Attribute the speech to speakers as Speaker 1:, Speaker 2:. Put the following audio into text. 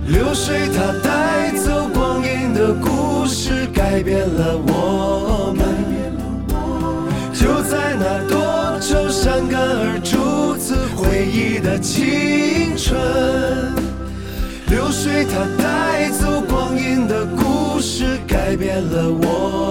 Speaker 1: 流水它带走光阴的故事，改变了我们。就在那多愁善感而初次回忆的青春，流水它带走光阴的故事，改变了我们。